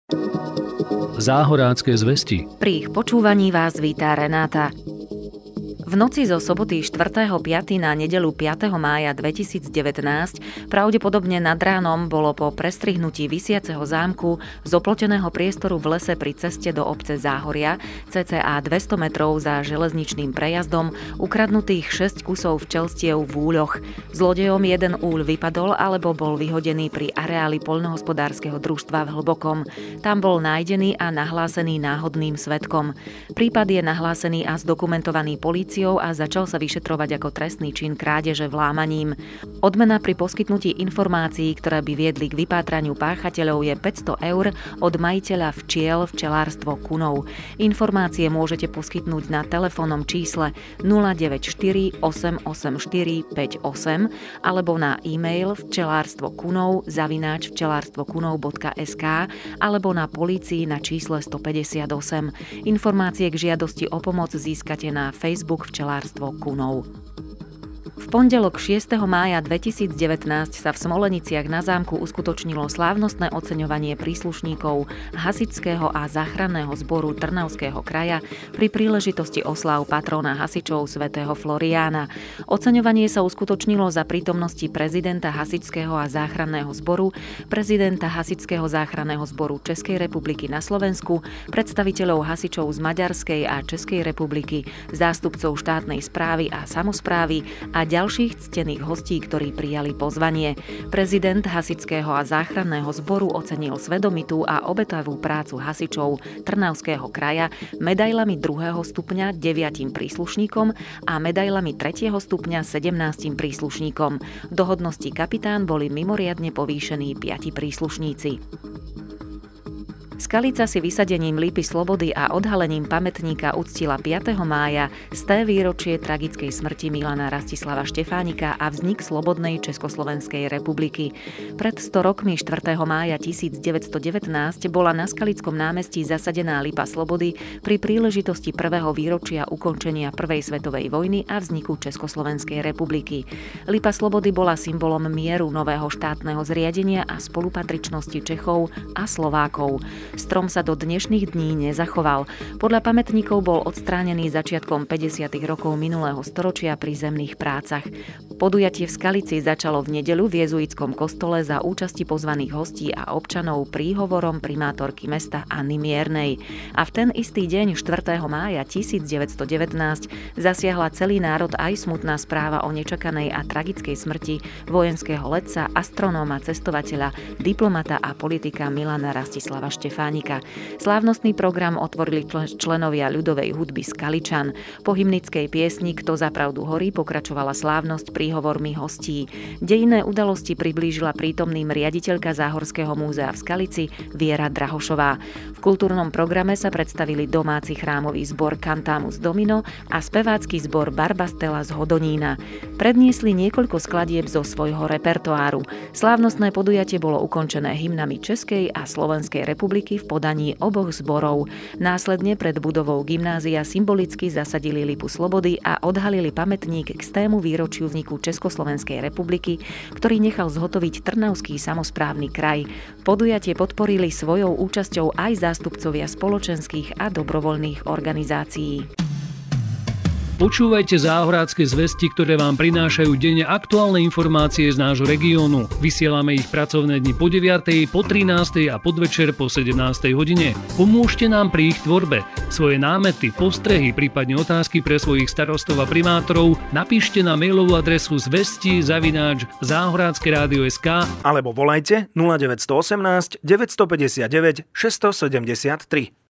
Záhorácké zvesti. Pri ich počúvaní vás víta Renáta. V noci zo soboty 4.5. na nedeľu 5. mája 2019 pravdepodobne nad ránom bolo po prestrihnutí visiaceho zámku z oploteného priestoru v lese pri ceste do obce Záhoria, cca 200 metrov za železničným prejazdom, ukradnutých 6 kusov včelstiev v úľoch. Zlodejom jeden úľ vypadol alebo bol vyhodený pri areáli poľnohospodárskeho družstva v Hlbokom. Tam bol nájdený a nahlásený náhodným svedkom. Prípad je nahlásený a zdokumentovaný políciou a začal sa vyšetrovať ako trestný čin krádeže vlámaním. Odmena pri poskytnutí informácií, ktoré by viedli k vypátraniu páchateľov, je 500 eur od majiteľa včiel Včelárstvo Kunov. Informácie môžete poskytnúť na telefónnom čísle 094 884 58 alebo na e-mail včelárstvokunov@včelárstvokunov.sk alebo na polícii na čísle 158. Informácie k žiadosti o pomoc získate na Facebook Včelárstvo Kunov. V pondelok 6. mája 2019 sa v Smoleniciach na zámku uskutočnilo slávnostné oceňovanie príslušníkov hasičského a záchranného zboru Trnavského kraja pri príležitosti osláv patrona hasičov svätého Floriána. Oceňovanie sa uskutočnilo za prítomnosti prezidenta hasičského a záchranného zboru, prezidenta hasičského záchranného zboru Českej republiky na Slovensku, predstaviteľov hasičov z Maďarskej a Českej republiky, zástupcov štátnej správy a samosprávy a ďalších ctených hostí, ktorí prijali pozvanie. Prezident hasičského a záchranného zboru ocenil svedomitú a obetavú prácu hasičov Trnavského kraja medailami 2. stupňa 9 príslušníkom a medailami 3. stupňa 17 príslušníkom. Do hodnosti kapitán boli mimoriadne povýšení 5 príslušníci. Skalica si vysadením lípy slobody a odhalením pamätníka uctila 5. mája sté výročie tragickej smrti Milana Rastislava Štefánika a vznik slobodnej Československej republiky. Pred 100 rokmi 4. mája 1919 bola na Skalickom námestí zasadená lípa slobody pri príležitosti prvého výročia ukončenia Prvej svetovej vojny a vzniku Československej republiky. Lípa slobody bola symbolom mieru, nového štátneho zriadenia a spolupatričnosti Čechov a Slovákov. Strom sa do dnešných dní nezachoval. Podľa pamätníkov bol odstránený začiatkom 50. rokov minulého storočia pri zemných prácach. Podujatie v Skalici začalo v nedeľu v jezuitskom kostole za účasti pozvaných hostí a občanov príhovorom primátorky mesta Anny Miernej. A v ten istý deň 4. mája 1919 zasiahla celý národ aj smutná správa o nečakanej a tragickej smrti vojenského letca, astronóma, cestovateľa, diplomata a politika Milana Rastislava Štefánika. Slávnostný program otvorili členovia ľudovej hudby Skaličan. Po hymnickej piesni Kto za pravdu horí pokračovala slávnosť príhovormi hostí. Dejinné udalosti priblížila prítomným riaditeľka Záhorského múzea v Skalici Viera Drahošová. V kultúrnom programe sa predstavili domáci chrámový zbor Cantamus Domino a spevácky zbor Barbastela z Hodonína. Predniesli niekoľko skladieb zo svojho repertoáru. Slávnostné podujatie bolo ukončené hymnami Českej a Slovenskej republiky v podaní oboch zborov. Následne pred budovou gymnázia symbolicky zasadili lípu slobody a odhalili pamätník k stému výročiu vzniku Československej republiky, ktorý nechal zhotoviť Trnavský samosprávny kraj. Podujatie podporili svojou účasťou aj zástupcovia spoločenských a dobrovoľných organizácií. Počúvajte záhorácké zvesti, ktoré vám prinášajú denne aktuálne informácie z nášho regiónu. Vysielame ich pracovné dni po 9., po 13. a podvečer po 17. hodine. Pomôžte nám pri ich tvorbe. Svoje námety, postrehy, prípadne otázky pre svojich starostov a primátorov napíšte na mailovú adresu zvesti@zahorackeradio.sk alebo volajte 0918 959 673.